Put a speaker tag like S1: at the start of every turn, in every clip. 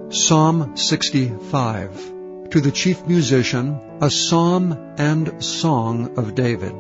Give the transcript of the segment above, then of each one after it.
S1: Psalm 65. To the chief musician, a psalm and song of David.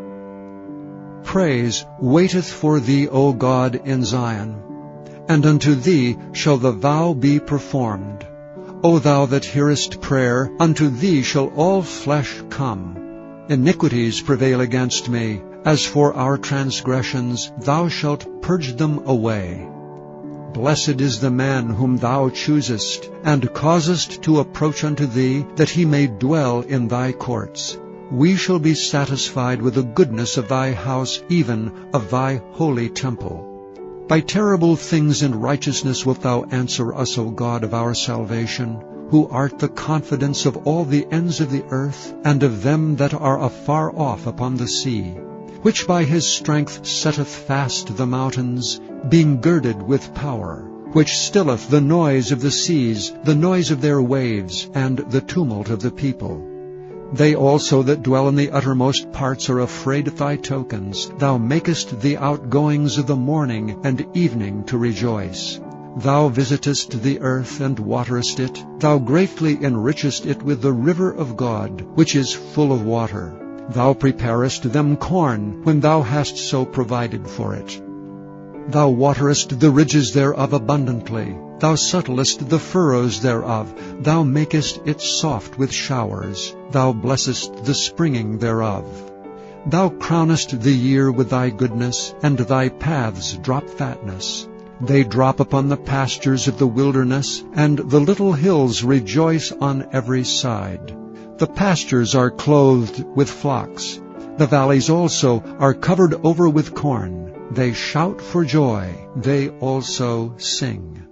S1: Praise waiteth for thee, O God, in Zion, and unto thee shall the vow be performed. O thou that hearest prayer, unto thee shall all flesh come. Iniquities prevail against me. As for our transgressions, thou shalt purge them away. Blessed is the man whom thou choosest, and causest to approach unto thee, that he may dwell in thy courts. We shall be satisfied with the goodness of thy house, even of thy holy temple. By terrible things in righteousness wilt thou answer us, O God of our salvation, who art the confidence of all the ends of the earth, and of them that are afar off upon the sea, which by his strength setteth fast the mountains, being girded with power, which stilleth the noise of the seas, the noise of their waves, and the tumult of the people. They also that dwell in the uttermost parts are afraid at thy tokens. Thou makest the outgoings of the morning and evening to rejoice. Thou visitest the earth and waterest it. Thou greatly enrichest it with the river of God, which is full of water. Thou preparest them corn, when thou hast so provided for it. Thou waterest the ridges thereof abundantly. Thou settlest the furrows thereof. Thou makest it soft with showers. Thou blessest the springing thereof. Thou crownest the year with thy goodness, and thy paths drop fatness. They drop upon the pastures of the wilderness, and the little hills rejoice on every side. The pastures are clothed with flocks. The valleys also are covered over with corn. They shout for joy. They also sing.